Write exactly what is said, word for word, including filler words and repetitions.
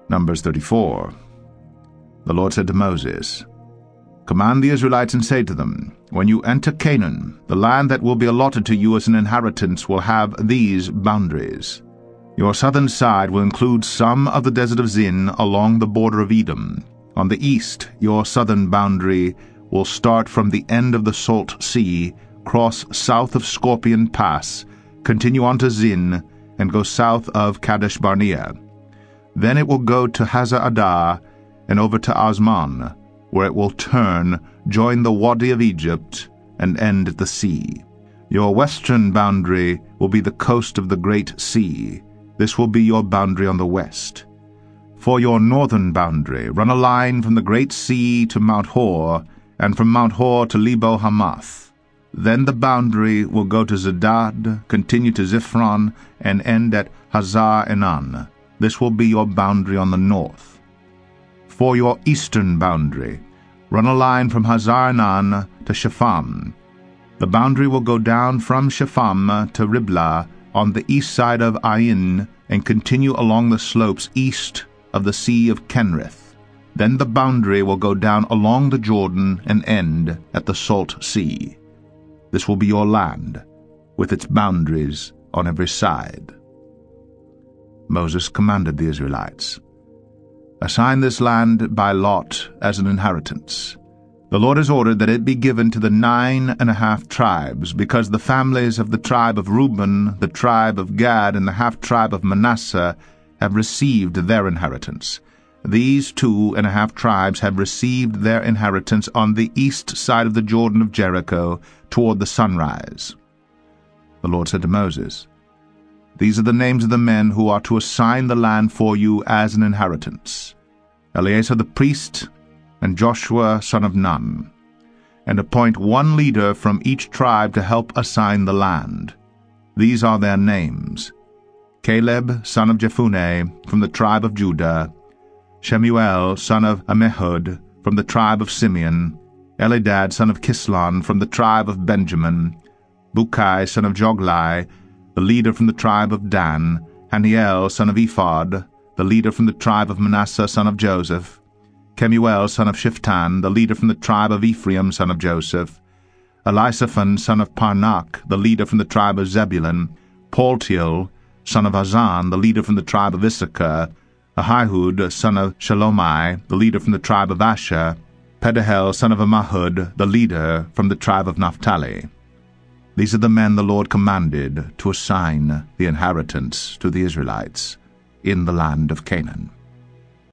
Numbers thirty-four. The Lord said to Moses, Command the Israelites and say to them, When you enter Canaan, the land that will be allotted to you as an inheritance will have these boundaries. Your southern side will include some of the desert of Zin along the border of Edom. On the east, your southern boundary will start from the end of the Salt Sea, cross south of Scorpion Pass, continue on to Zin, and go south of Kadesh Barnea. Then it will go to Hazar-Adar and over to Azman, where it will turn, join the Wadi of Egypt, and end at the sea. Your western boundary will be the coast of the Great Sea. This will be your boundary on the west. For your northern boundary, run a line from the Great Sea to Mount Hor, and from Mount Hor to Lebo Hamath. Then the boundary will go to Zedad, continue to Ziphron, and end at Hazar Enan. This will be your boundary on the north. For your eastern boundary, run a line from Hazar Enan to Shepham. The boundary will go down from Shepham to Riblah on the east side of Ain and continue along the slopes east of the Sea of Kenrith. Then the boundary will go down along the Jordan and end at the Salt Sea. This will be your land, with its boundaries on every side. Moses commanded the Israelites, Assign this land by lot as an inheritance. The Lord has ordered that it be given to the nine and a half tribes, because the families of the tribe of Reuben, the tribe of Gad, and the half-tribe of Manasseh have received their inheritance. These two and a half tribes have received their inheritance on the east side of the Jordan of Jericho, toward the sunrise. The Lord said to Moses, These are the names of the men who are to assign the land for you as an inheritance: Eleazar the priest, and Joshua son of Nun. And appoint one leader from each tribe to help assign the land. These are their names: Caleb son of Jephunneh, from the tribe of Judah; Shemuel son of Ammihud, from the tribe of Simeon; Elidad son of Kislon, from the tribe of Benjamin; Bukai son of Joglai, the leader from the tribe of Dan; Haniel son of Ephod, the leader from the tribe of Manasseh son of Joseph; Kemuel son of Shiftan, the leader from the tribe of Ephraim son of Joseph; Elisaphan son of Parnak, the leader from the tribe of Zebulun; Paltiel son of Azan, the leader from the tribe of Issachar; Ahihud son of Shalomai, the leader from the tribe of Asher; Pedahel son of Ammihud, the leader from the tribe of Naphtali. These are the men the Lord commanded to assign the inheritance to the Israelites in the land of Canaan.